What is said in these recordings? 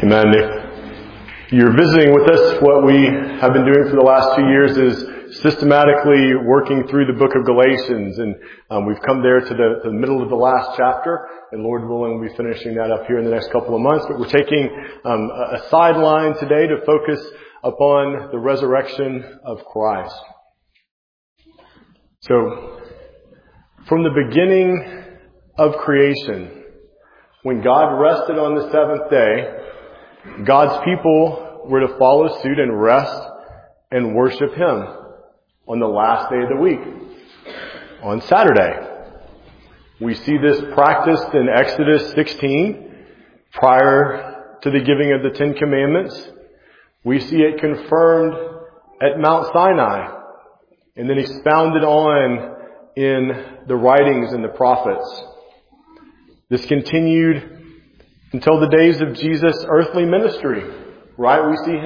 Amen. If you're visiting with us, what we have been doing for the last 2 years is systematically working through the book of Galatians. And we've come there to the middle of the last chapter. And Lord willing, we'll be finishing that up here in the next couple of months. But we're taking a sideline today to focus upon the resurrection of Christ. So, from the beginning of creation, when God rested on the seventh day, God's people were to follow suit and rest and worship Him on the last day of the week, on Saturday. We see this practiced in Exodus 16, prior to the giving of the Ten Commandments. We see it confirmed at Mount Sinai, and then expounded on in the writings and the prophets. This continued until the days of Jesus' earthly ministry, right?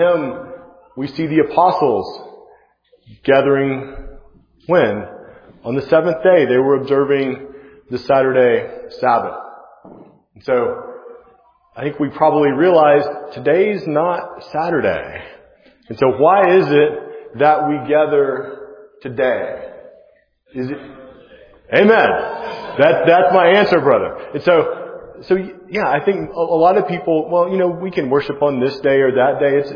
We see the apostles gathering when? On the seventh day, they were observing the Saturday Sabbath. And so, I think we probably realized today's not Saturday. And so why is it that we gather today? Is it? Amen. That's my answer, brother. And so yeah, I think a lot of people, we can worship on this day or that day. It's,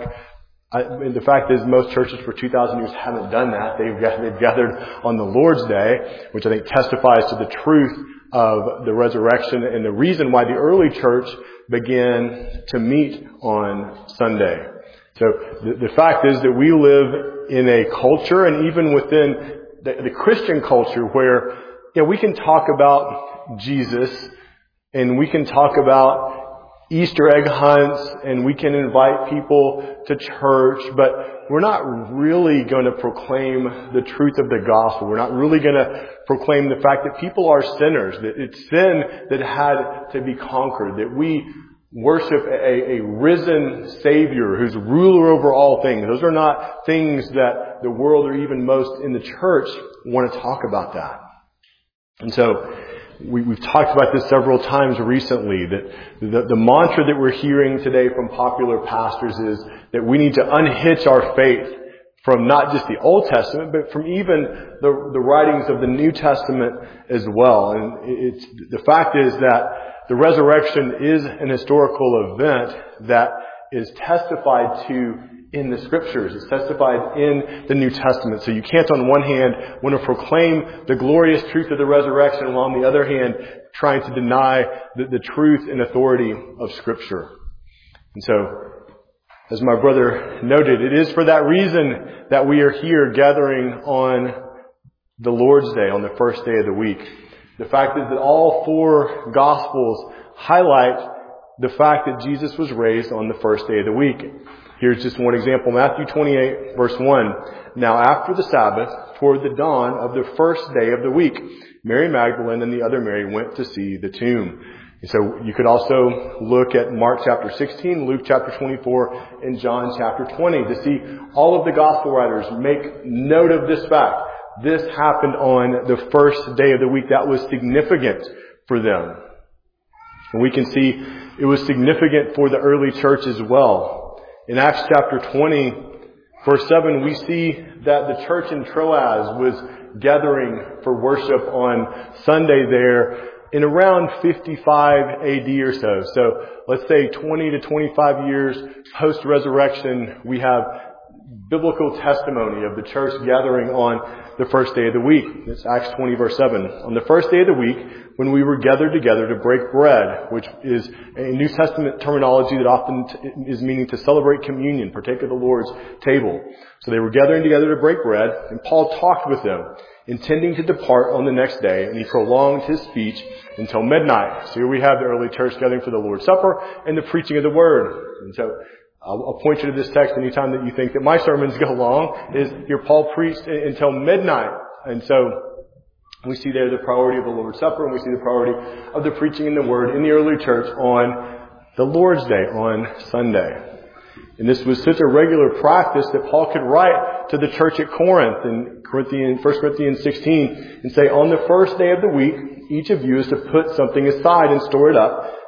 the fact is most churches for 2,000 years haven't done that. They've gathered on the Lord's Day, which I think testifies to the truth of the resurrection and the reason why the early church began to meet on Sunday. So the fact is that we live in a culture, and even within the Christian culture, where we can talk about Jesus, and we can talk about Easter egg hunts, and we can invite people to church, but we're not really going to proclaim the truth of the gospel. We're not really going to proclaim the fact that people are sinners, that it's sin that had to be conquered, that we worship a risen Savior who's ruler over all things. Those are not things that the world or even most in the church want to talk about that. And so, we've talked about this several times recently, that the mantra that we're hearing today from popular pastors is that we need to unhitch our faith from not just the Old Testament, but from even the writings of the New Testament as well. And the fact is that the resurrection is an historical event that is testified to in the Scriptures. It's testified in the New Testament. So you can't, on one hand, want to proclaim the glorious truth of the resurrection, while on the other hand, trying to deny the truth and authority of Scripture. And so, as my brother noted, it is for that reason that we are here gathering on the Lord's Day, on the first day of the week. The fact is that all four Gospels highlight the fact that Jesus was raised on the first day of the week. Here's just one example. Matthew 28, verse 1. Now after the Sabbath, toward the dawn of the first day of the week, Mary Magdalene and the other Mary went to see the tomb. And so you could also look at Mark chapter 16, Luke chapter 24, and John chapter 20 to see all of the gospel writers make note of this fact. This happened on the first day of the week. That was significant for them. And we can see it was significant for the early church as well. In Acts chapter 20, verse 7, we see that the church in Troas was gathering for worship on Sunday there in around 55 AD or so. So let's say 20 to 25 years post-resurrection, we have biblical testimony of the church gathering on the first day of the week. It's Acts 20 verse 7. On the first day of the week, when we were gathered together to break bread, which is a New Testament terminology that often is meaning to celebrate communion, partake of the Lord's table. So they were gathering together to break bread, and Paul talked with them, intending to depart on the next day, and he prolonged his speech until midnight. So here we have the early church gathering for the Lord's Supper and the preaching of the Word. And so I'll point you to this text anytime that you think that my sermons go long, is here Paul preached until midnight. And so we see there the priority of the Lord's Supper, and we see the priority of the preaching in the Word in the early church on the Lord's Day, on Sunday. And this was such a regular practice that Paul could write to the church at Corinth in 1 Corinthians 16 and say, on the first day of the week, each of you is to put something aside and store it up,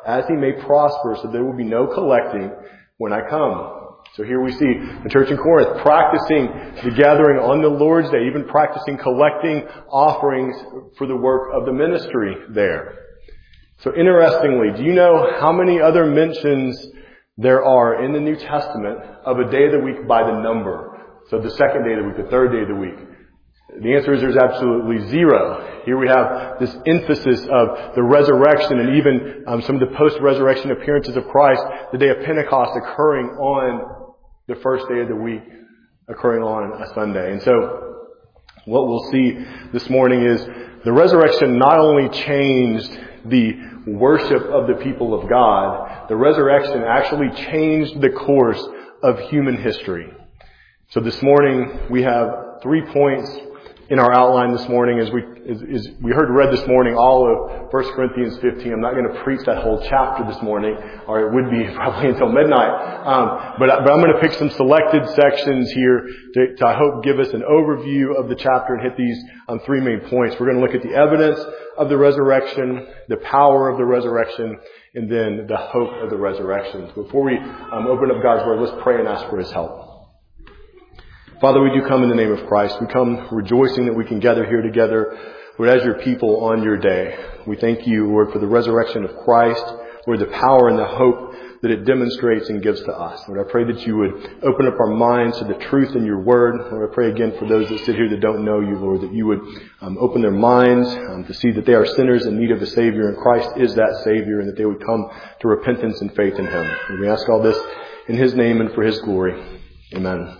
as he may prosper, so there will be no collecting when I come. So here we see the church in Corinth practicing the gathering on the Lord's Day, even practicing collecting offerings for the work of the ministry there. So interestingly, do you know how many other mentions there are in the New Testament of a day of the week by the number? So the second day of the week, the third day of the week. The answer is there's absolutely zero. Here we have this emphasis of the resurrection and even some of the post-resurrection appearances of Christ, the day of Pentecost occurring on the first day of the week, occurring on a Sunday. And so what we'll see this morning is the resurrection not only changed the worship of the people of God, the resurrection actually changed the course of human history. So this morning we have 3 points in our outline this morning as we heard read this morning all of 1 Corinthians 15. I'm not going to preach that whole chapter this morning, or it would be probably until midnight. But I'm going to pick some selected sections here to I hope give us an overview of the chapter and hit these 3 main points. We're going to look at the evidence of the resurrection, the power of the resurrection, and then the hope of the resurrection. Before we open up God's Word, let's pray and ask for His help. Father, we do come in the name of Christ. We come rejoicing that we can gather here together, Lord, as your people on your day. We thank you, Lord, for the resurrection of Christ, Lord, the power and the hope that it demonstrates and gives to us. Lord, I pray that you would open up our minds to the truth in your word. Lord, I pray again for those that sit here that don't know you, Lord, that you would open their minds to see that they are sinners in need of a Savior, and Christ is that Savior, and that they would come to repentance and faith in Him. And we ask all this in His name and for His glory. Amen.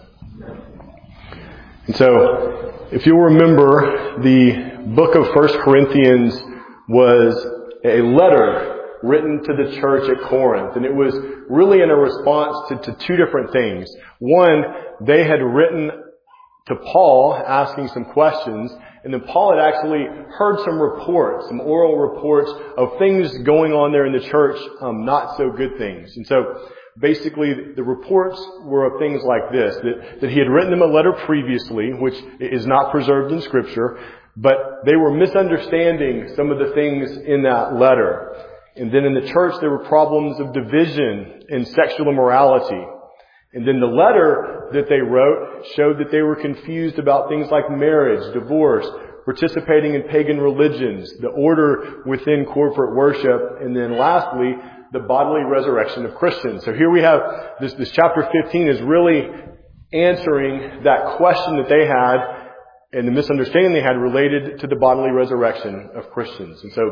And so, if you'll remember, the book of 1 Corinthians was a letter written to the church at Corinth. And it was really in a response to 2 different things. One, they had written to Paul asking some questions. And then Paul had actually heard some reports, some oral reports of things going on there in the church, not so good things. And so, basically, the reports were of things like this, that he had written them a letter previously, which is not preserved in Scripture, but they were misunderstanding some of the things in that letter. And then in the church, there were problems of division and sexual immorality. And then the letter that they wrote showed that they were confused about things like marriage, divorce, participating in pagan religions, the order within corporate worship, and then lastly, the bodily resurrection of Christians. So here we have this chapter 15 is really answering that question that they had and the misunderstanding they had related to the bodily resurrection of Christians. And so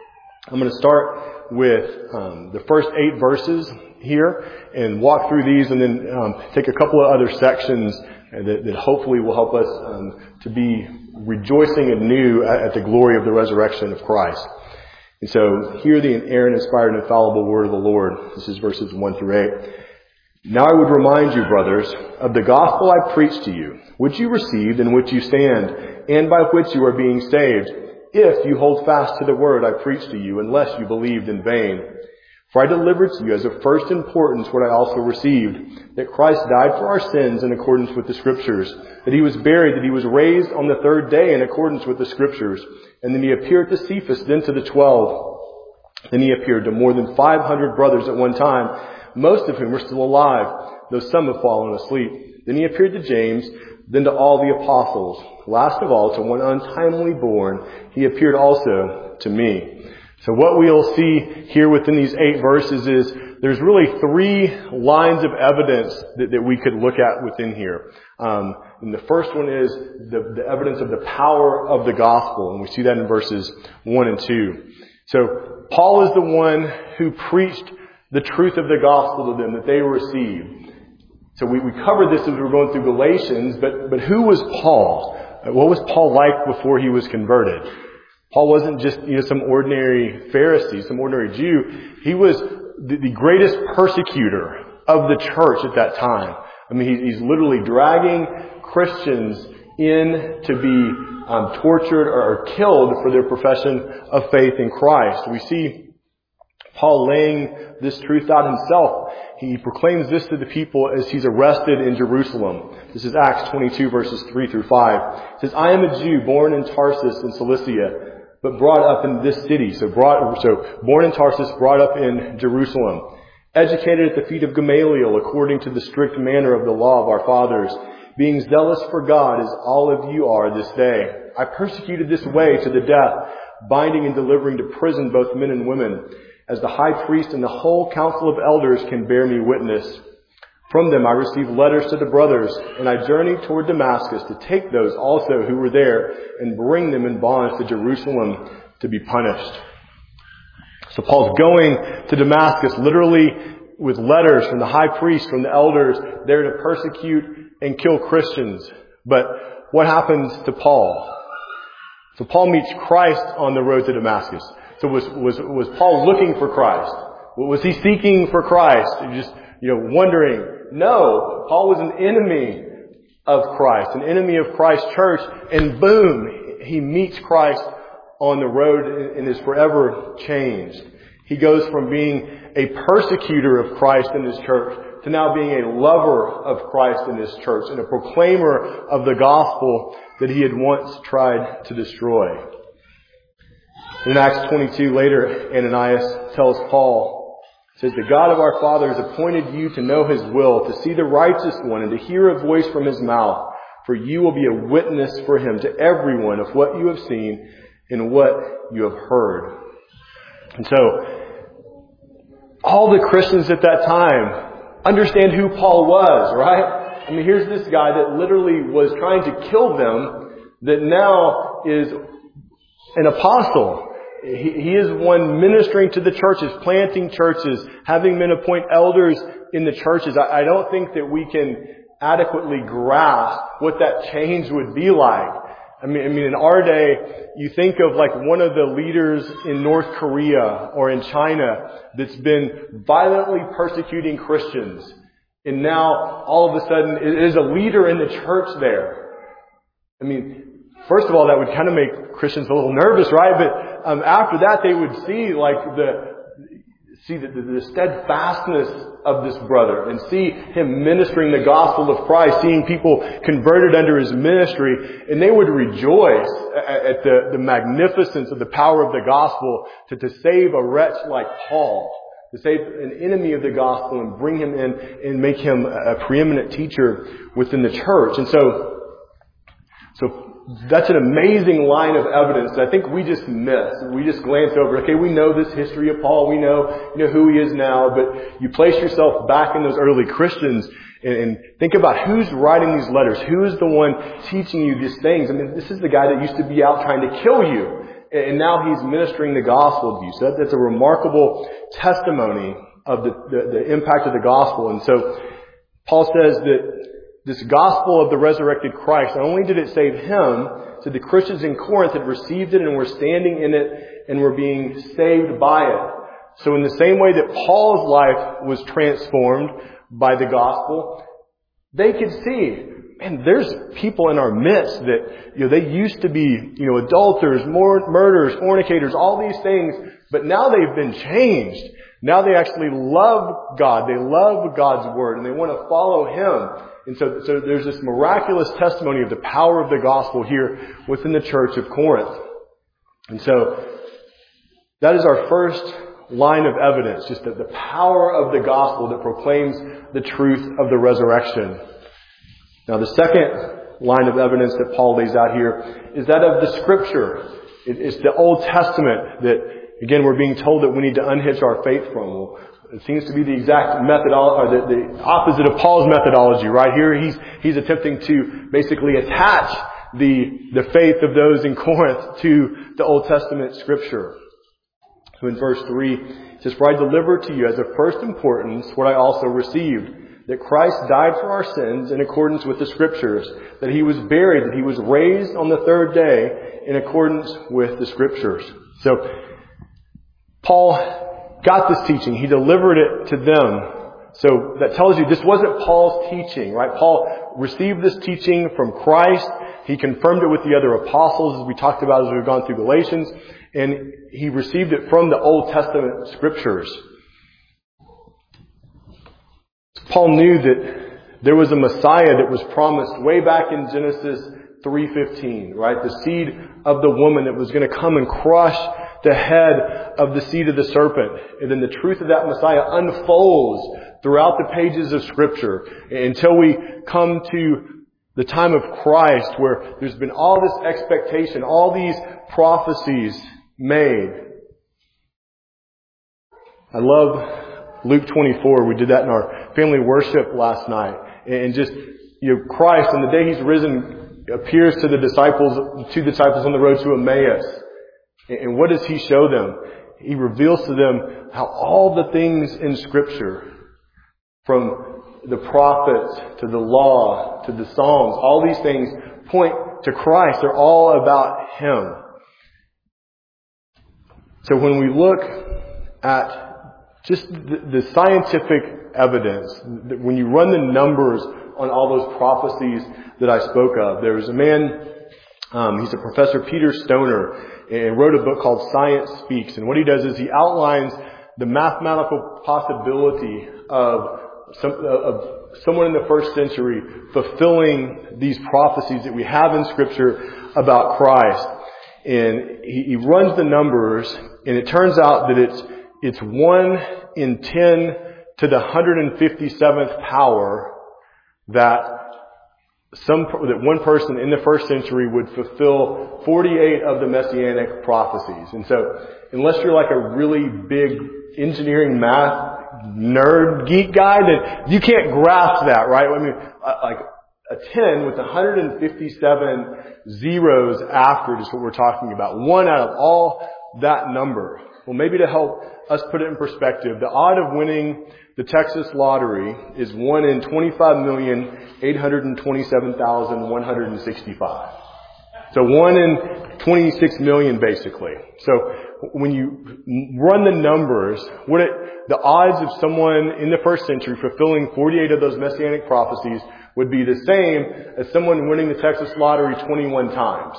I'm going to start with the first 8 verses here and walk through these, and then take a couple of other sections that hopefully will help us to be rejoicing anew at the glory of the resurrection of Christ. And so, hear the inerrant, inspired, and infallible word of the Lord. This is verses 1 through 8. Now I would remind you, brothers, of the gospel I preached to you, which you received, in which you stand, and by which you are being saved, if you hold fast to the word I preached to you, unless you believed in vain. For I delivered to you as of first importance what I also received, that Christ died for our sins in accordance with the Scriptures, that He was buried, that He was raised on the third day in accordance with the Scriptures, and then He appeared to Cephas, then to the 12. Then He appeared to more than 500 brothers at one time, most of whom are still alive, though some have fallen asleep. Then He appeared to James, then to all the apostles. Last of all, to one untimely born, He appeared also to me. So what we'll see here within these 8 verses is there's really 3 lines of evidence that we could look at within here. And the first one is the evidence of the power of the gospel. And we see that in verses 1 and 2. So Paul is the one who preached the truth of the gospel to them that they received. So we covered this as we were going through Galatians, but who was Paul? What was Paul like before he was converted? Paul wasn't just, some ordinary Pharisee, some ordinary Jew. He was the greatest persecutor of the church at that time. I mean, he's literally dragging Christians in to be tortured or killed for their profession of faith in Christ. We see Paul laying this truth out himself. He proclaims this to the people as he's arrested in Jerusalem. This is Acts 22 verses 3 through 5. It says, I am a Jew born in Tarsus in Cilicia, but brought up in this city. So born in Tarsus, brought up in Jerusalem. Educated at the feet of Gamaliel according to the strict manner of the law of our fathers, being zealous for God as all of you are this day. I persecuted this way to the death, binding and delivering to prison both men and women, as the high priest and the whole council of elders can bear me witness. From them I received letters to the brothers, and I journeyed toward Damascus to take those also who were there and bring them in bonds to Jerusalem to be punished. So Paul's going to Damascus literally with letters from the high priest, from the elders, there to persecute and kill Christians. But what happens to Paul? So Paul meets Christ on the road to Damascus. So was Paul looking for Christ? Was he seeking for Christ? Just, wondering? No. Paul was an enemy of Christ, an enemy of Christ's church, and boom, he meets Christ on the road and is forever changed. He goes from being a persecutor of Christ in his church to now being a lover of Christ in his church and a proclaimer of the gospel that he had once tried to destroy. In Acts 22 later, Ananias tells Paul, says, "The God of our fathers appointed you to know His will, to see the righteous one, and to hear a voice from His mouth. For you will be a witness for Him to everyone of what you have seen and what you have heard." And so, all the Christians at that time understand who Paul was, right? I mean, here's this guy that literally was trying to kill them, that now is an apostle. He is one ministering to the churches, planting churches, having men appoint elders in the churches. I don't think that we can adequately grasp what that change would be like. I mean, in our day, you think of like one of the leaders in North Korea or in China that's been violently persecuting Christians. And now, all of a sudden, is a leader in the church there. I mean, first of all, that would kind of make Christians a little nervous, right? But after that, they would see like the steadfastness of this brother and see him ministering the gospel of Christ, seeing people converted under his ministry, and they would rejoice at the magnificence of the power of the gospel to save a wretch like Paul, to save an enemy of the gospel and bring him in and make him a preeminent teacher within the church. And so that's an amazing line of evidence that I think we just miss. We just glance over. Okay, we know this history of Paul. We know who he is now. But you place yourself back in those early Christians and think about who's writing these letters. Who is the one teaching you these things? I mean, this is the guy that used to be out trying to kill you. And now he's ministering the gospel to you. So that's a remarkable testimony of the impact of the gospel. And so Paul says that this gospel of the resurrected Christ, not only did it save him, so the Christians in Corinth had received it and were standing in it and were being saved by it. So in the same way that Paul's life was transformed by the gospel, they could see, man, there's people in our midst that, they used to be, adulterers, murderers, fornicators, all these things, but now they've been changed. Now they actually love God. They love God's word and they want to follow Him. And so there's this miraculous testimony of the power of the gospel here within the church of Corinth. And so that is our first line of evidence, just that the power of the gospel that proclaims the truth of the resurrection. Now the second line of evidence that Paul lays out here is that of the Scripture. It's the Old Testament that, again, we're being told that we need to unhitch our faith from. Well, it seems to be the exact methodology, or the opposite of Paul's methodology, right? Here he's attempting to basically attach the faith of those in Corinth to the Old Testament Scripture. So in verse 3, it says, "For I delivered to you as of first importance what I also received, that Christ died for our sins in accordance with the Scriptures, that He was buried, that He was raised on the third day in accordance with the Scriptures." So Paul got this teaching. He delivered it to them. So that tells you this wasn't Paul's teaching, right? Paul received this teaching from Christ. He confirmed it with the other apostles, as we talked about as we've gone through Galatians. And he received it from the Old Testament Scriptures. Paul knew that there was a Messiah that was promised way back in Genesis 3:15, right? The seed of the woman that was going to come and crush the head of the seed of the serpent. And then the truth of that Messiah unfolds throughout the pages of Scripture until we come to the time of Christ, where there's been all this expectation, all these prophecies made. I love Luke 24. We did that in our family worship last night. And just, Christ, on the day He's risen, appears to the disciples on the road to Emmaus. And what does He show them? He reveals to them how all the things in Scripture, from the prophets to the law to the Psalms, all these things point to Christ. They're all about Him. So when we look at just the scientific evidence, when you run the numbers on all those prophecies that I spoke of, there was a man, he's a Professor Peter Stoner, and wrote a book called Science Speaks. And what he does is he outlines the mathematical possibility of someone in the first century fulfilling these prophecies that we have in Scripture about Christ. And he runs the numbers, and it turns out that it's 1 in 10 to the 157th power that one person in the first century would fulfill 48 of the messianic prophecies. And so, unless you're like a really big engineering math nerd geek guy, then you can't grasp that, right? I mean, like a 10 with 157 zeros after it is what we're talking about. One out of all that number. Well, maybe to help us put it in perspective, the odd of winning the Texas lottery is 1 in 25,827,165. So 1 in 26 million basically. So when you run the numbers, the odds of someone in the first century fulfilling 48 of those messianic prophecies would be the same as someone winning the Texas lottery 21 times.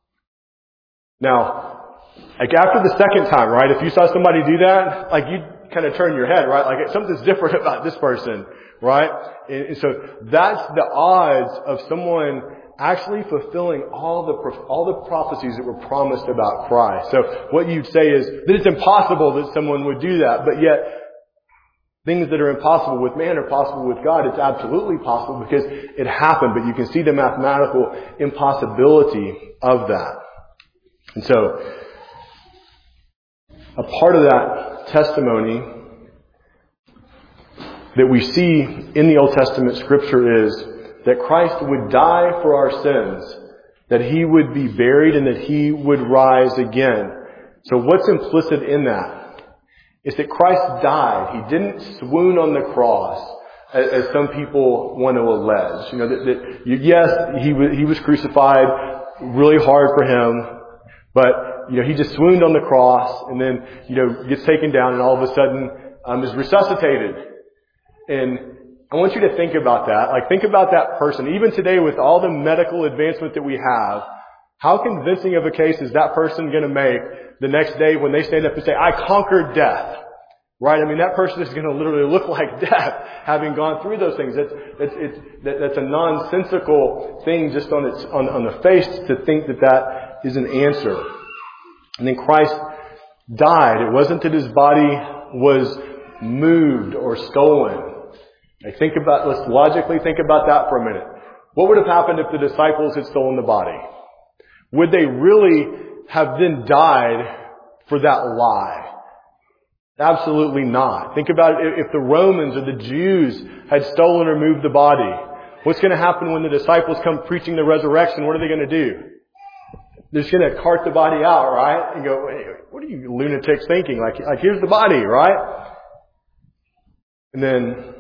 Now, like after the second time, right, if you saw somebody do that, like you'd kind of turn your head, right? Like something's different about this person, right? And so that's the odds of someone actually fulfilling all the prophecies that were promised about Christ. So what you'd say is that it's impossible that someone would do that, but yet things that are impossible with man are possible with God. It's absolutely possible because it happened, but you can see the mathematical impossibility of that. And so a part of that testimony that we see in the Old Testament Scripture is that Christ would die for our sins, that He would be buried, and that He would rise again. So what's implicit in that is that Christ died. He didn't swoon on the cross, as some people want to allege. Yes, He was crucified really hard for Him, but He just swooned on the cross and then, gets taken down and all of a sudden, is resuscitated. And I want you to think about that. Like, think about that person. Even today with all the medical advancement that we have, how convincing of a case is that person going to make the next day when they stand up and say, I conquered death? Right? I mean, that person is going to literally look like death, having gone through those things. That's a nonsensical thing just on the face to think that is an answer. And then Christ died. It wasn't that His body was moved or stolen. Let's logically think about that for a minute. What would have happened if the disciples had stolen the body? Would they really have then died for that lie? Absolutely not. Think about it. If the Romans or the Jews had stolen or moved the body, what's going to happen when the disciples come preaching the resurrection? What are they going to do? They're just going to cart the body out, right? And go, hey, what are you lunatics thinking? Like here's the body, right? And then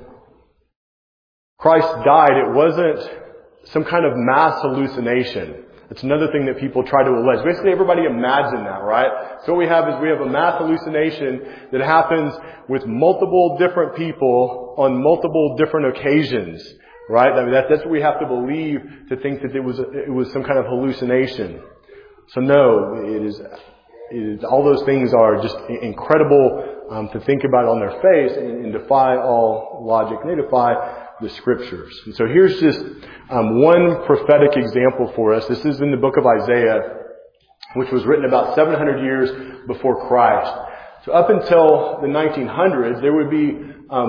Christ died. It wasn't some kind of mass hallucination. It's another thing that people try to allege. Basically, everybody imagine that, right? So what we have is we have a mass hallucination that happens with multiple different people on multiple different occasions, right? I mean, that's what we have to believe to think that it was some kind of hallucination. So no, it is all those things are just incredible to think about on their face and defy all logic. And they defy the Scriptures. And so here's just one prophetic example for us. This is in the book of Isaiah, which was written about 700 years before Christ. So up until the 1900s, there would be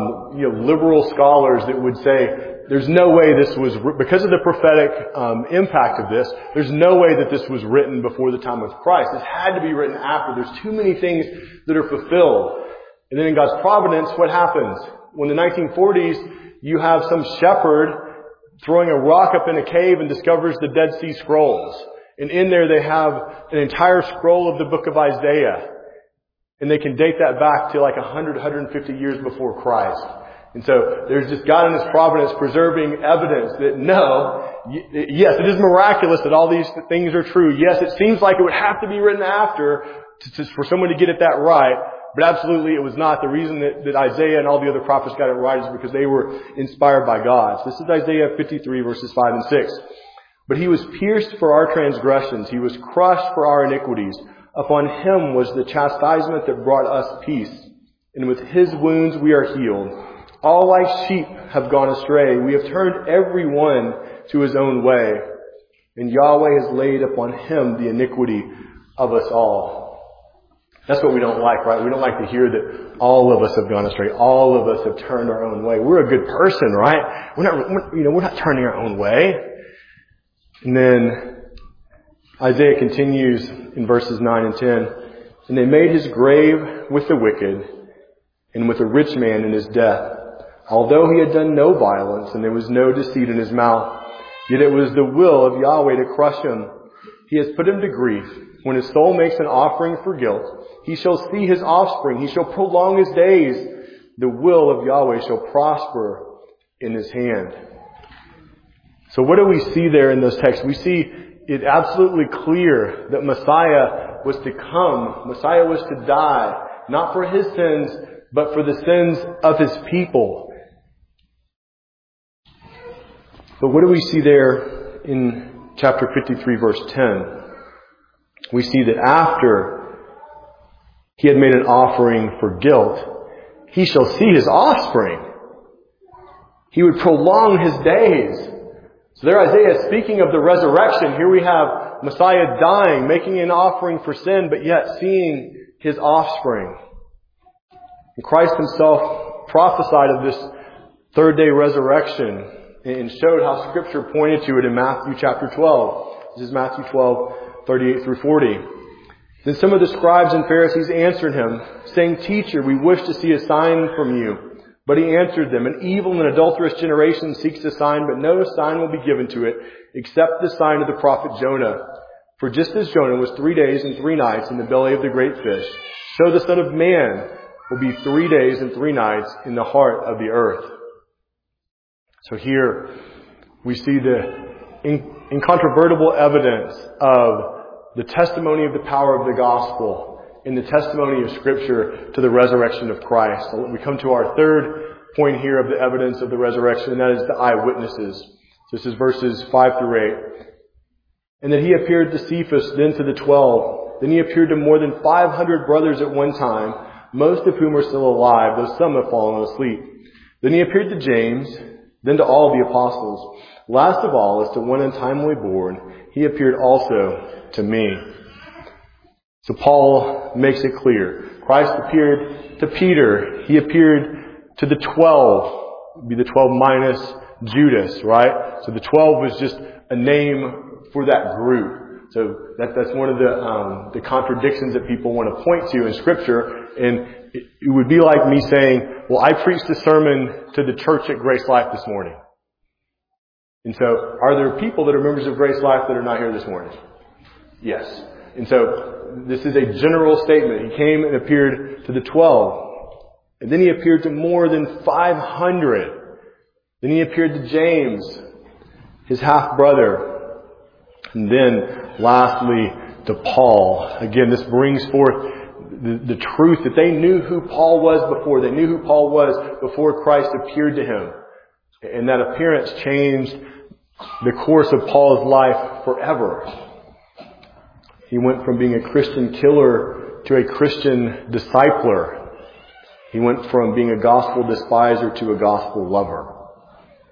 liberal scholars that would say, there's no way this was, because of the prophetic impact of this, there's no way that this was written before the time of Christ. This had to be written after. There's too many things that are fulfilled. And then in God's providence, what happens? When in the 1940s, you have some shepherd throwing a rock up in a cave and discovers the Dead Sea Scrolls. And in there they have an entire scroll of the book of Isaiah. And they can date that back to like 100, 150 years before Christ. And so there's just God in His providence preserving evidence that yes, it is miraculous that all these things are true. Yes, it seems like it would have to be written after for someone to get it that right. But absolutely it was not. The reason that Isaiah and all the other prophets got it right is because they were inspired by God. So this is Isaiah 53 verses 5 and 6. But He was pierced for our transgressions. He was crushed for our iniquities. Upon Him was the chastisement that brought us peace. And with His wounds we are healed. All like sheep have gone astray. We have turned every one to his own way. And Yahweh has laid upon Him the iniquity of us all. That's what we don't like, right? We don't like to hear that all of us have gone astray. All of us have turned our own way. We're a good person, right? We're not turning our own way. And then Isaiah continues in verses 9 and 10. And they made His grave with the wicked and with a rich man in his death. Although he had done no violence and there was no deceit in his mouth, yet it was the will of Yahweh to crush him. He has put him to grief. When his soul makes an offering for guilt, he shall see his offspring. He shall prolong his days. The will of Yahweh shall prosper in his hand. So what do we see there in those texts? We see it absolutely clear that Messiah was to come. Messiah was to die, not for his sins, but for the sins of his people. But what do we see there in chapter 53, verse 10? We see that after He had made an offering for guilt, He shall see His offspring. He would prolong His days. So there Isaiah is speaking of the resurrection. Here we have Messiah dying, making an offering for sin, but yet seeing His offspring. And Christ Himself prophesied of this third day resurrection and showed how Scripture pointed to it in Matthew chapter 12. This is Matthew 12, 38 through 40. Then some of the scribes and Pharisees answered Him, saying, Teacher, we wish to see a sign from you. But He answered them, An evil and adulterous generation seeks a sign, but no sign will be given to it, except the sign of the prophet Jonah. For just as Jonah was 3 days and 3 nights in the belly of the great fish, so the Son of Man will be 3 days and 3 nights in the heart of the earth. So here we see the incontrovertible evidence of the testimony of the power of the gospel in the testimony of Scripture to the resurrection of Christ. So we come to our third point here of the evidence of the resurrection, and that is the eyewitnesses. So this is verses 5 through 8. And that He appeared to Cephas, then to the 12. Then He appeared to more than 500 brothers at one time, most of whom are still alive, though some have fallen asleep. Then He appeared to James, then to all the apostles. Last of all, as to one untimely born, He appeared also to me. So Paul makes it clear. Christ appeared to Peter. He appeared to the 12. It would be the 12 minus Judas, right? So the 12 was just a name for that group. So that's one of the contradictions that people want to point to in Scripture. And it would be like me saying, well, I preached a sermon to the church at Grace Life this morning. And so, are there people that are members of Grace Life that are not here this morning? Yes. And so, this is a general statement. He came and appeared to the 12. And then He appeared to more than 500. Then He appeared to James, his half-brother. And then, lastly, to Paul. Again, this brings forth the truth that they knew who Paul was before. They knew who Paul was before Christ appeared to him. And that appearance changed the course of Paul's life forever. He went from being a Christian killer to a Christian discipler. He went from being a gospel despiser to a gospel lover.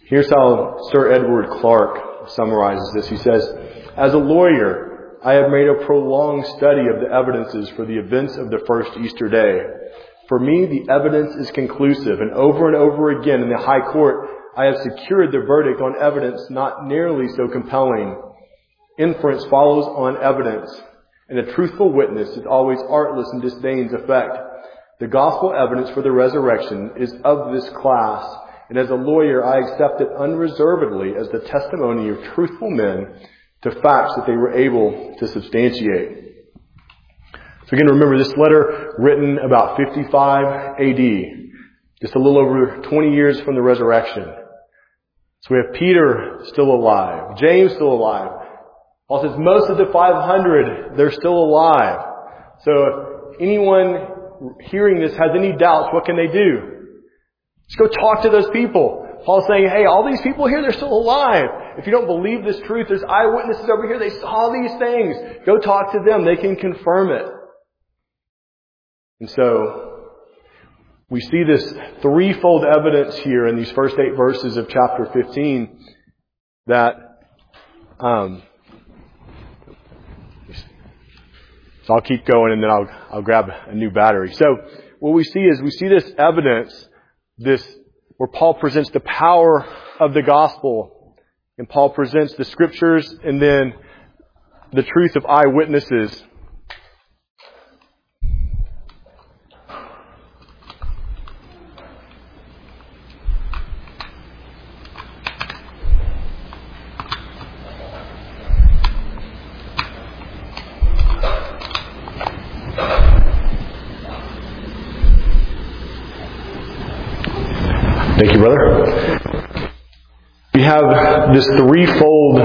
Here's how Sir Edward Clarke summarizes this. He says, "As a lawyer, I have made a prolonged study of the evidences for the events of the first Easter day. For me, the evidence is conclusive, and over again in the High Court, I have secured the verdict on evidence not nearly so compelling. Inference follows on evidence, and a truthful witness is always artless and disdains effect. The gospel evidence for the resurrection is of this class, and as a lawyer, I accept it unreservedly as the testimony of truthful men to facts that they were able to substantiate." So again, remember this letter written about 55 AD, just a little over 20 years from the resurrection. So we have Peter still alive, James still alive. Paul says most of the 500, they're still alive. So if anyone hearing this has any doubts, what can they do? Just go talk to those people. Paul's saying, hey, all these people here, they're still alive. If you don't believe this truth, there's eyewitnesses over here. They saw these things. Go talk to them. They can confirm it. And so we see this threefold evidence here in these first 8 verses of chapter 15 that so I'll keep going and then I'll grab a new battery. So what we see is we see this evidence, this where Paul presents the power of the gospel, and Paul presents the scriptures and then the truth of eyewitnesses. Thank you, brother. We have this threefold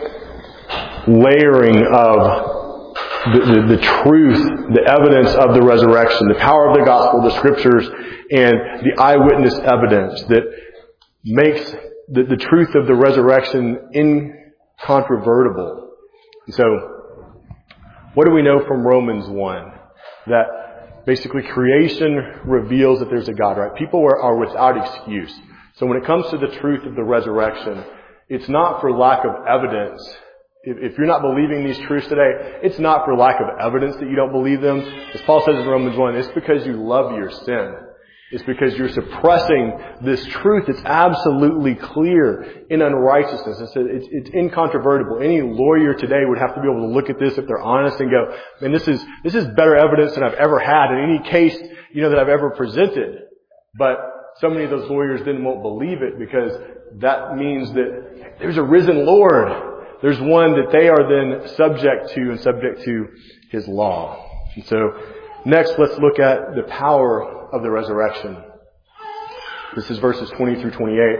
layering of the truth, the evidence of the resurrection, the power of the gospel, the scriptures, and the eyewitness evidence that makes the truth of the resurrection incontrovertible. And so, what do we know from Romans 1? That basically creation reveals that there's a God, right? People are without excuse. So when it comes to the truth of the resurrection, it's not for lack of evidence. If you're not believing these truths today, it's not for lack of evidence that you don't believe them. As Paul says in Romans 1, it's because you love your sin. It's because you're suppressing this truth that's absolutely clear in unrighteousness. It's incontrovertible. Any lawyer today would have to be able to look at this if they're honest and go, man, this is better evidence than I've ever had in any case, that I've ever presented. But so many of those lawyers then won't believe it because that means that there's a risen Lord. There's one that they are then subject to His law. And so next, let's look at the power of the resurrection. This is verses 20 through 28.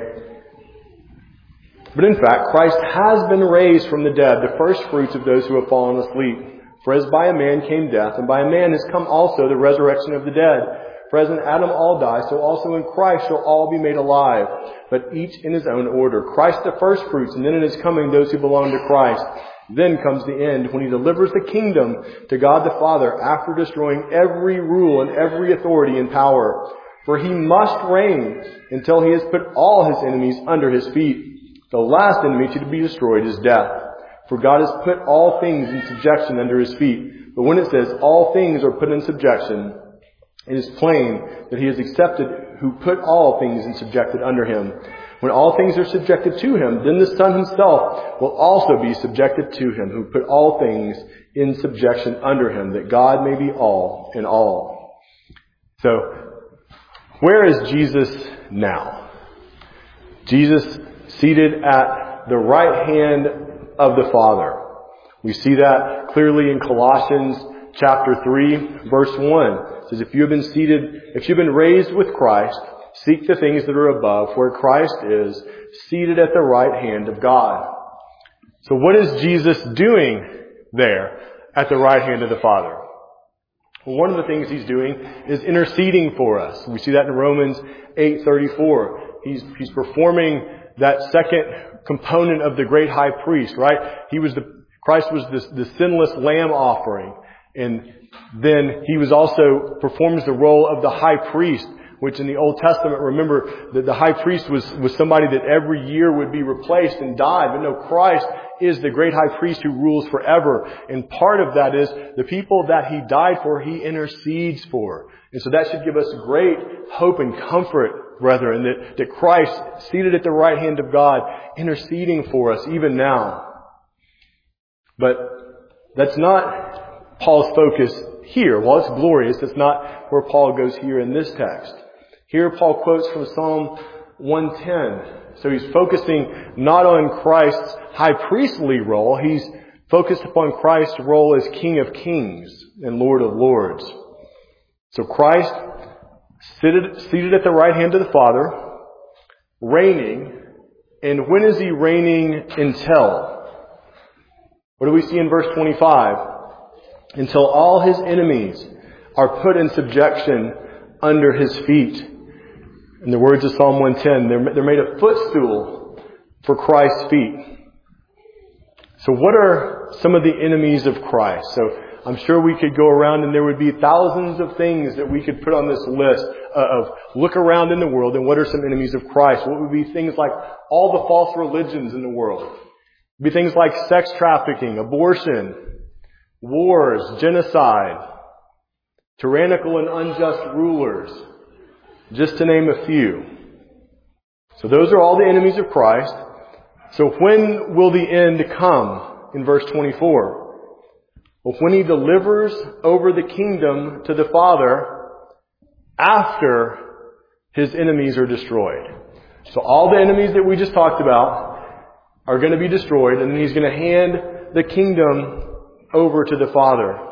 But in fact, Christ has been raised from the dead, the first fruits of those who have fallen asleep. For as by a man came death, and by a man has come also the resurrection of the dead. For as in Adam all die, so also in Christ shall all be made alive, but each in his own order. Christ the first fruits, and then in his coming those who belong to Christ. Then comes the end, when He delivers the kingdom to God the Father after destroying every rule and every authority and power. For He must reign until He has put all His enemies under His feet. The last enemy to be destroyed is death. For God has put all things in subjection under His feet. But when it says all things are put in subjection, it is plain that He has accepted who put all things in subjected under Him. When all things are subjected to Him, then the Son Himself will also be subjected to Him, who put all things in subjection under Him, that God may be all in all. So, where is Jesus now? Jesus seated at the right hand of the Father. We see that clearly in Colossians chapter 3, verse 1. It says, if you've been raised with Christ, seek the things that are above, where Christ is, seated at the right hand of God. So what is Jesus doing there at the right hand of the Father? Well, one of the things He's doing is interceding for us. We see that in Romans 8:34. He's performing that second component of the great high priest, right? Christ was the sinless lamb offering. And then He was also performs the role of the high priest, which in the Old Testament, remember that the high priest was somebody that every year would be replaced and died. But no, Christ is the great high priest who rules forever. And part of that is the people that He died for, He intercedes for. And so that should give us great hope and comfort, brethren, that Christ, seated at the right hand of God, interceding for us even now. But that's not Paul's focus here. While it's glorious, it's not where Paul goes here in this text. Here Paul quotes from Psalm 110. So he's focusing not on Christ's high priestly role. He's focused upon Christ's role as King of Kings and Lord of Lords. So Christ, seated at the right hand of the Father, reigning. And when is He reigning until? What do we see in verse 25? Until all His enemies are put in subjection under His feet. In the words of Psalm 110, they're made a footstool for Christ's feet. So what are some of the enemies of Christ? So I'm sure we could go around and there would be thousands of things that we could put on this list of look around in the world and what are some enemies of Christ? What would be things like all the false religions in the world? It would be things like sex trafficking, abortion, wars, genocide, tyrannical and unjust rulers, just to name a few. So those are all the enemies of Christ. So when will the end come? In verse 24. Well, when He delivers over the kingdom to the Father after His enemies are destroyed. So all the enemies that we just talked about are going to be destroyed, and then He's going to hand the kingdom over to the Father.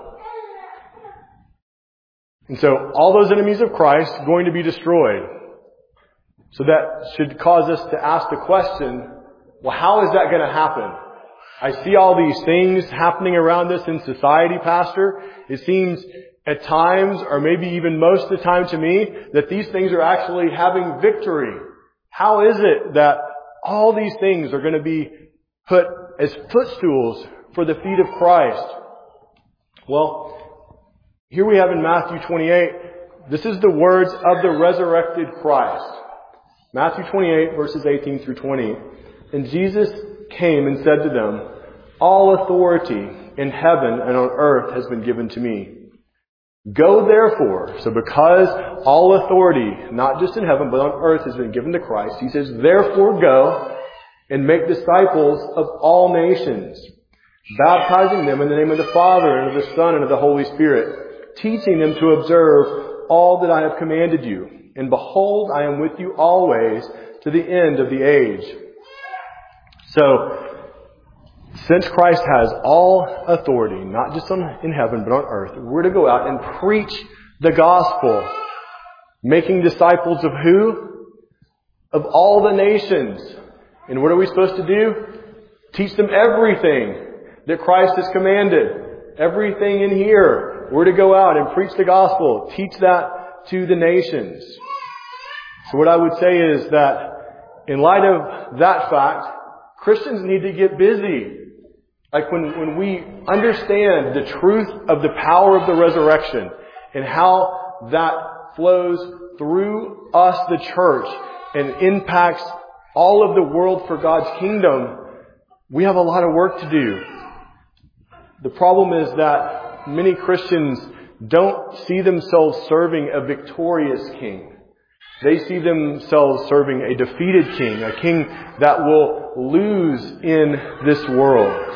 And so all those enemies of Christ are going to be destroyed. So that should cause us to ask the question, well, how is that going to happen? I see all these things happening around us in society, Pastor. It seems at times, or maybe even most of the time to me, that these things are actually having victory. How is it that all these things are going to be put as footstools for the feet of Christ? Well, here we have in Matthew 28, this is the words of the resurrected Christ. Matthew 28, verses 18 through 20. And Jesus came and said to them, all authority in heaven and on earth has been given to me. Go therefore. So because all authority, not just in heaven but on earth, has been given to Christ, He says, therefore go and make disciples of all nations, baptizing them in the name of the Father and of the Son and of the Holy Spirit, teaching them to observe all that I have commanded you. And behold, I am with you always to the end of the age. So, since Christ has all authority, not just in heaven but on earth, we're to go out and preach the gospel, making disciples of who? Of all the nations. And what are we supposed to do? Teach them everything that Christ has commanded. Everything in here. We're to go out and preach the gospel. Teach that to the nations. So what I would say is that in light of that fact, Christians need to get busy. Like when we understand the truth of the power of the resurrection and how that flows through us, the church, and impacts all of the world for God's kingdom, we have a lot of work to do. The problem is that many Christians don't see themselves serving a victorious king. They see themselves serving a defeated king, a king that will lose in this world.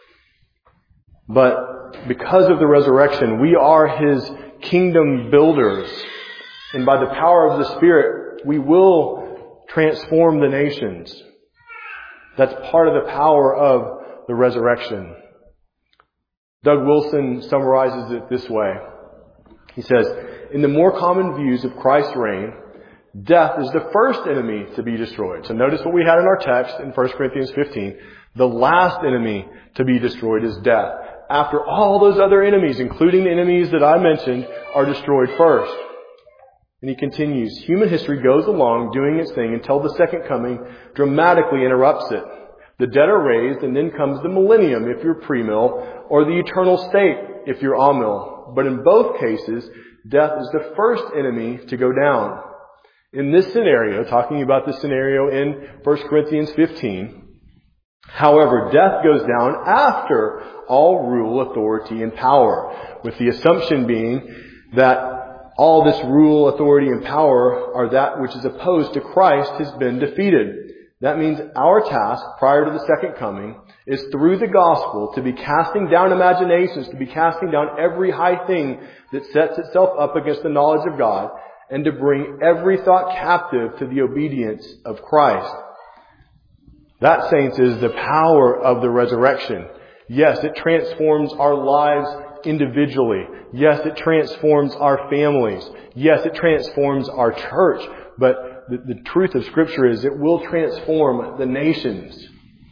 But because of the resurrection, we are His kingdom builders. And by the power of the Spirit, we will transform the nations. That's part of the power of the resurrection. Doug Wilson summarizes it this way. He says, in the more common views of Christ's reign, death is the first enemy to be destroyed. So notice what we had in our text in 1 Corinthians 15. The last enemy to be destroyed is death. After all those other enemies, including the enemies that I mentioned, are destroyed first. And he continues, human history goes along doing its thing until the second coming dramatically interrupts it. The dead are raised, and then comes the millennium if you're premill, or the eternal state if you're amill. But in both cases, death is the first enemy to go down. In this scenario, talking about the scenario in 1 Corinthians 15, however, death goes down after all rule, authority, and power, with the assumption being that all this rule, authority, and power are that which is opposed to Christ has been defeated. That means our task prior to the second coming is through the gospel to be casting down imaginations, to be casting down every high thing that sets itself up against the knowledge of God, and to bring every thought captive to the obedience of Christ. That, saints, is the power of the resurrection. Yes, it transforms our lives individually. Yes, it transforms our families. Yes, it transforms our church. But the truth of Scripture is it will transform the nations.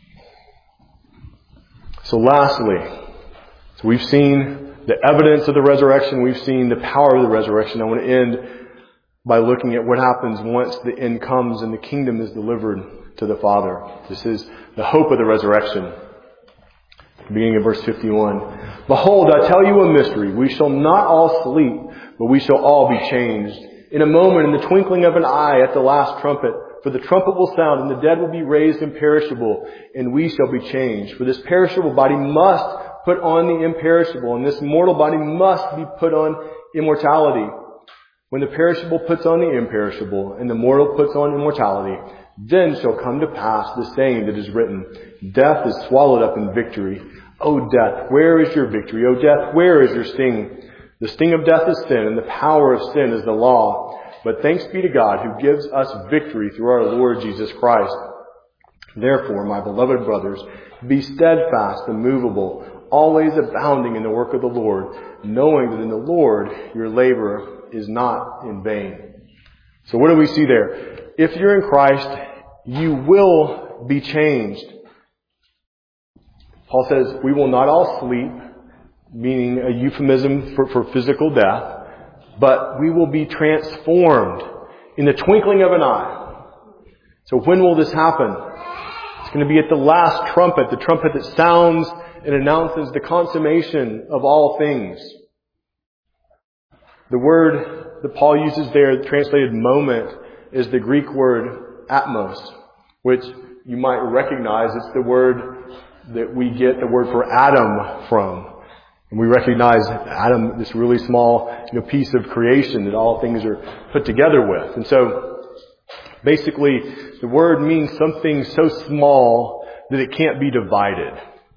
So lastly, we've seen the evidence of the resurrection. We've seen the power of the resurrection. I want to end by looking at what happens once the end comes and the kingdom is delivered to the Father. This is the hope of the resurrection. Beginning of verse 51. Behold, I tell you a mystery. We shall not all sleep, but we shall all be changed. In a moment, in the twinkling of an eye, at the last trumpet. For the trumpet will sound, and the dead will be raised imperishable, and we shall be changed. For this perishable body must put on the imperishable, and this mortal body must be put on immortality. When the perishable puts on the imperishable, and the mortal puts on immortality, then shall come to pass the saying that is written, Death is swallowed up in victory. O death, where is your victory? O death, where is your sting? The sting of death is sin, and the power of sin is the law. But thanks be to God who gives us victory through our Lord Jesus Christ. Therefore, my beloved brothers, be steadfast, immovable, always abounding in the work of the Lord, knowing that in the Lord your labor is not in vain. So what do we see there? If you're in Christ, you will be changed. Paul says, we will not all sleep, meaning a euphemism for physical death, but we will be transformed in the twinkling of an eye. So when will this happen? It's going to be at the last trumpet, the trumpet that sounds and announces the consummation of all things. The word that Paul uses there, translated moment, is the Greek word atmos, which you might recognize. It's the word that we get the word for atom from. And we recognize Adam, this really small piece of creation that all things are put together with. And so, basically, the word means something so small that it can't be divided.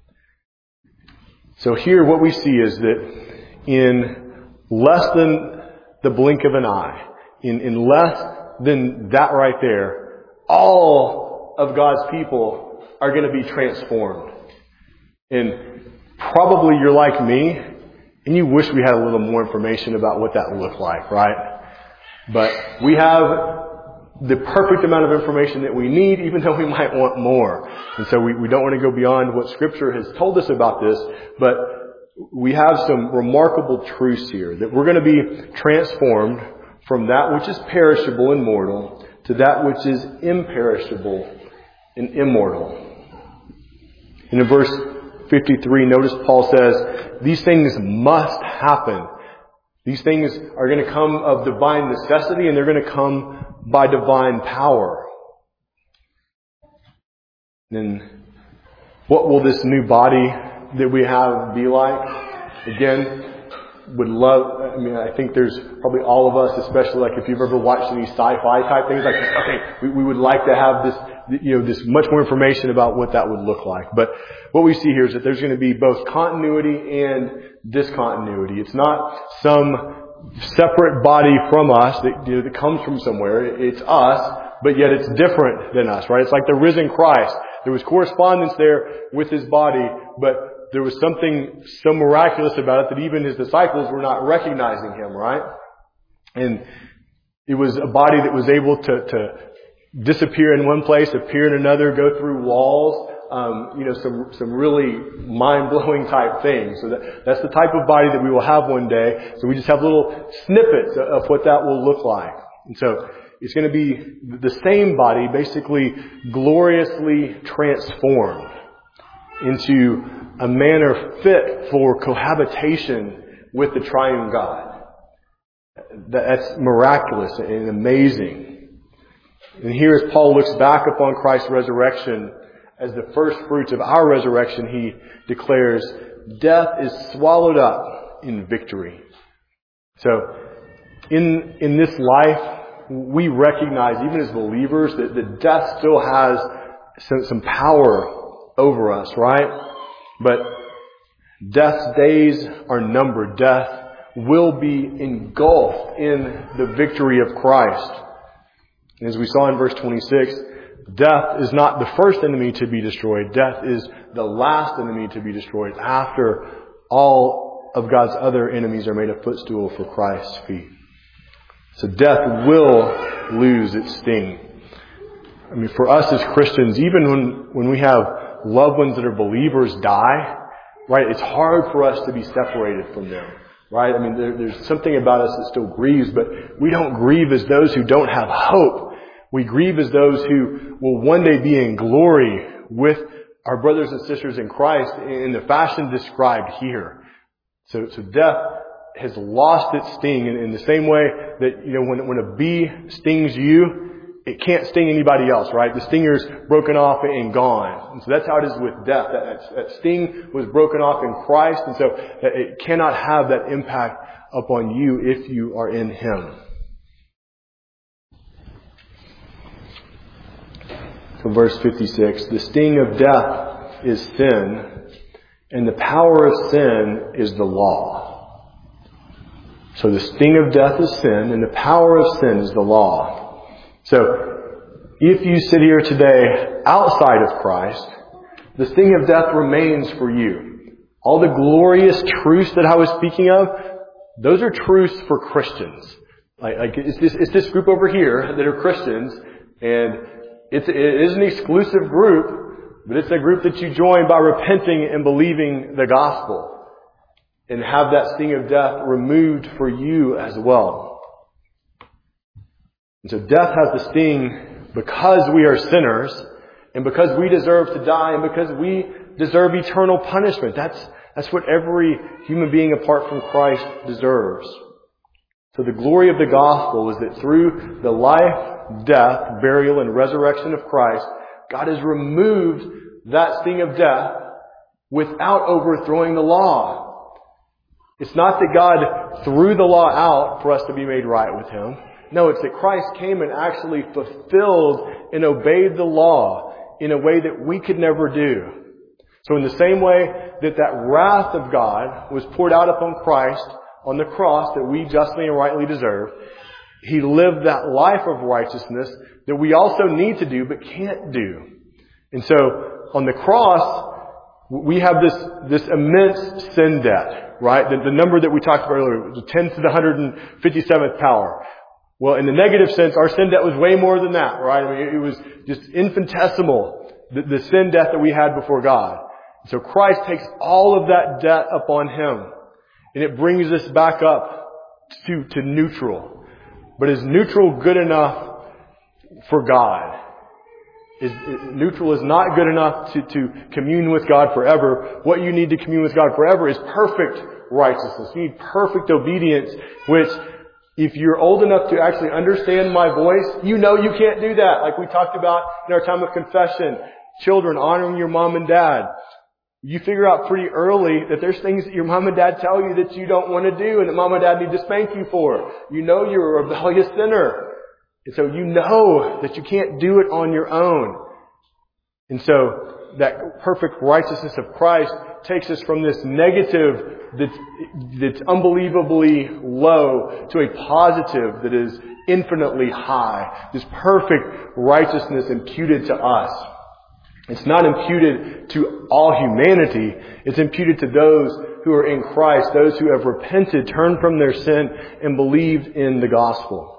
So here what we see is that in less than the blink of an eye, in less than that right there, all of God's people are going to be transformed. And probably you're like me, and you wish we had a little more information about what that looked like, right? But we have the perfect amount of information that we need, even though we might want more. And so we don't want to go beyond what Scripture has told us about this, but we have some remarkable truths here, that we're going to be transformed from that which is perishable and mortal to that which is imperishable and immortal. And in verse 53, notice Paul says, these things must happen. These things are going to come of divine necessity, and they're going to come by divine power. Then, what will this new body that we have be like? Again, I think there's probably all of us, especially like if you've ever watched any sci-fi type things, like, okay, we would like to have this much more information about what that would look like. But what we see here is that there's going to be both continuity and discontinuity. It's not some separate body from us that comes from somewhere. It's us, but yet it's different than us, right? It's like the risen Christ. There was correspondence there with His body, but there was something so miraculous about it that even His disciples were not recognizing Him, right? And it was a body that was able to disappear in one place, appear in another, go through walls, some really mind-blowing type things. So that's the type of body that we will have one day. So we just have little snippets of what that will look like. And so it's going to be the same body, basically gloriously transformed into a manner fit for cohabitation with the triune God. That's miraculous and amazing. And here as Paul looks back upon Christ's resurrection as the first fruits of our resurrection, he declares, death is swallowed up in victory. So, in this life, we recognize, even as believers, that death still has some power over us, right? But death's days are numbered. Death will be engulfed in the victory of Christ. And as we saw in verse 26, death is not the first enemy to be destroyed. Death is the last enemy to be destroyed after all of God's other enemies are made a footstool for Christ's feet. So death will lose its sting. I mean, for us as Christians, even when we have loved ones that are believers die, right, it's hard for us to be separated from them. Right? I mean, there's something about us that still grieves, but we don't grieve as those who don't have hope. We grieve as those who will one day be in glory with our brothers and sisters in Christ in the fashion described here. So death has lost its sting in the same way that, when a bee stings you, it can't sting anybody else, right? The stinger's broken off and gone. And so that's how it is with death. That sting was broken off in Christ, and so it cannot have that impact upon you if you are in Him. So verse 56, the sting of death is sin, and the power of sin is the law. So the sting of death is sin, and the power of sin is the law. So, if you sit here today outside of Christ, the sting of death remains for you. All the glorious truths that I was speaking of, those are truths for Christians. It's this group over here that are Christians, and it is an exclusive group, but it's a group that you join by repenting and believing the gospel, and have that sting of death removed for you as well. And so death has the sting because we are sinners, and because we deserve to die, and because we deserve eternal punishment. That's what every human being apart from Christ deserves. So the glory of the gospel is that through the life, death, burial, and resurrection of Christ, God has removed that sting of death without overthrowing the law. It's not that God threw the law out for us to be made right with Him. No, it's that Christ came and actually fulfilled and obeyed the law in a way that we could never do. So in the same way that wrath of God was poured out upon Christ on the cross that we justly and rightly deserve, He lived that life of righteousness that we also need to do but can't do. And so on the cross, we have this immense sin debt, right? The number that we talked about earlier, the 10 to the 157th power. Well, in the negative sense, our sin debt was way more than that, right? I mean, it was just infinitesimal, the sin debt that we had before God. So Christ takes all of that debt upon Him, and it brings us back up to neutral. But is neutral good enough for God? Neutral is not good enough to commune with God forever. What you need to commune with God forever is perfect righteousness. You need perfect obedience, which, if you're old enough to actually understand my voice, you can't do that. Like we talked about in our time of confession. Children, honoring your mom and dad. You figure out pretty early that there's things that your mom and dad tell you that you don't want to do and that mom and dad need to spank you for. You're a rebellious sinner. And so that you can't do it on your own. And so that perfect righteousness of Christ takes us from this negative that's unbelievably low to a positive that is infinitely high. This perfect righteousness imputed to us. It's not imputed to all humanity. It's imputed to those who are in Christ, those who have repented, turned from their sin, and believed in the gospel.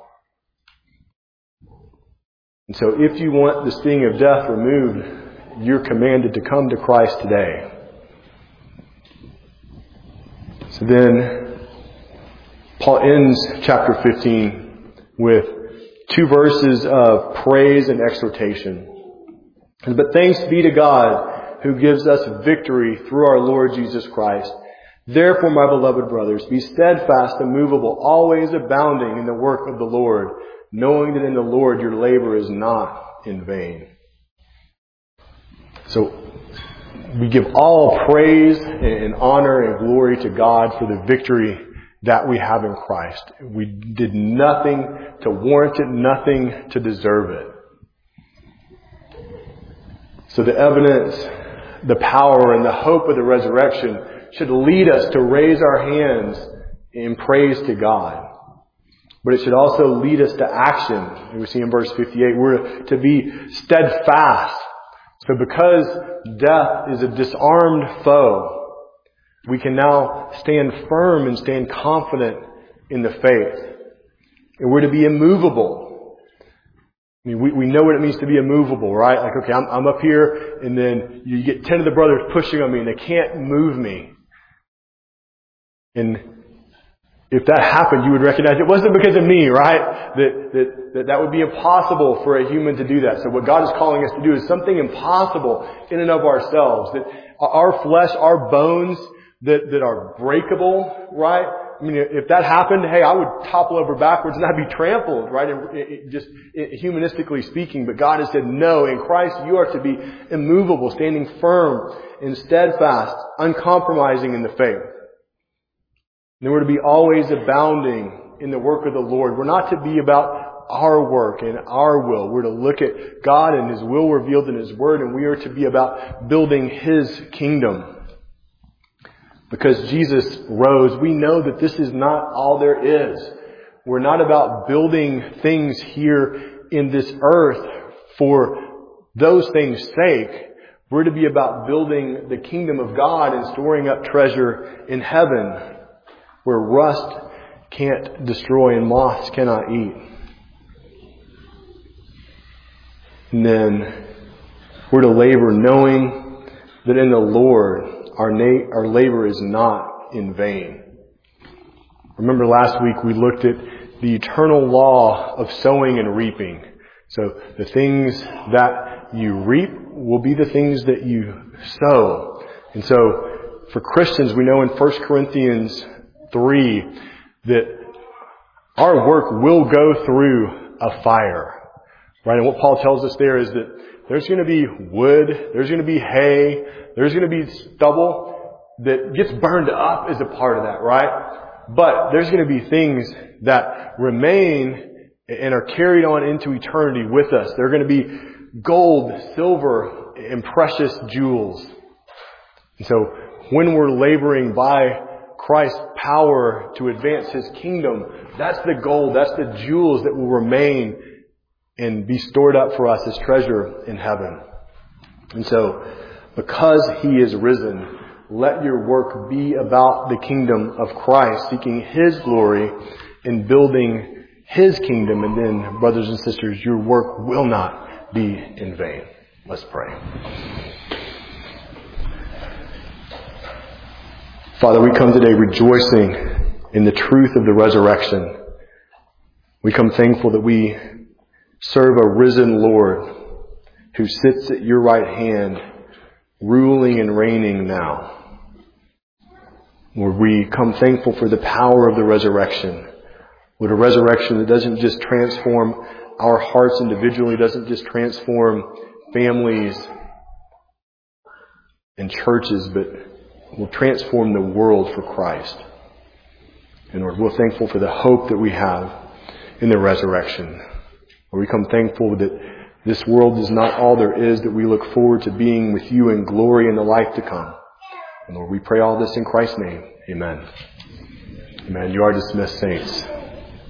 And so if you want the sting of death removed, you're commanded to come to Christ today. So then, Paul ends chapter 15 with 2 verses of praise and exhortation. But thanks be to God who gives us victory through our Lord Jesus Christ. Therefore, my beloved brothers, be steadfast, immovable, always abounding in the work of the Lord, knowing that in the Lord your labor is not in vain. So we give all praise and honor and glory to God for the victory that we have in Christ. We did nothing to warrant it, nothing to deserve it. So the evidence, the power, and the hope of the resurrection should lead us to raise our hands in praise to God. But it should also lead us to action. And we see in verse 58, we're to be steadfast. So because death is a disarmed foe, we can now stand firm and stand confident in the faith. And we're to be immovable. I mean, we know what it means to be immovable, right? Like, okay, I'm up here, and then you get 10 of the brothers pushing on me, and they can't move me. And if that happened, you would recognize it wasn't because of me, right? That would be impossible for a human to do that. So what God is calling us to do is something impossible in and of ourselves. That our flesh, our bones that are breakable, right? I mean, if that happened, hey, I would topple over backwards and I'd be trampled, right? Just humanistically speaking. But God has said, no, in Christ you are to be immovable, standing firm and steadfast, uncompromising in the faith. And we're to be always abounding in the work of the Lord. We're not to be about our work and our will. We're to look at God and His will revealed in His Word, and we are to be about building His kingdom. Because Jesus rose, we know that this is not all there is. We're not about building things here in this earth for those things' sake. We're to be about building the kingdom of God and storing up treasure in heaven, where rust can't destroy and moths cannot eat. And then we're to labor knowing that in the Lord our labor is not in vain. Remember last week we looked at the eternal law of sowing and reaping. So the things that you reap will be the things that you sow. And so for Christians, we know in 1 Corinthians 3 that our work will go through a fire. Right? And what Paul tells us there is that there's going to be wood, there's going to be hay, there's going to be stubble that gets burned up as a part of that, right? But there's going to be things that remain and are carried on into eternity with us. They're going to be gold, silver, and precious jewels. And so when we're laboring by Christ's power to advance His kingdom, that's the gold, that's the jewels that will remain and be stored up for us as treasure in heaven. And so, because He is risen, let your work be about the kingdom of Christ, seeking His glory and building His kingdom. And then, brothers and sisters, your work will not be in vain. Let's pray. Father, we come today rejoicing in the truth of the resurrection. We come thankful that we serve a risen Lord who sits at your right hand, ruling and reigning now. Lord, we come thankful for the power of the resurrection. Lord, a resurrection that doesn't just transform our hearts individually, doesn't just transform families and churches, but will transform the world for Christ. And Lord, we're thankful for the hope that we have in the resurrection. Lord, we come thankful that this world is not all there is, that we look forward to being with you in glory in the life to come. And Lord, we pray all this in Christ's name. Amen. Amen. You are dismissed, saints.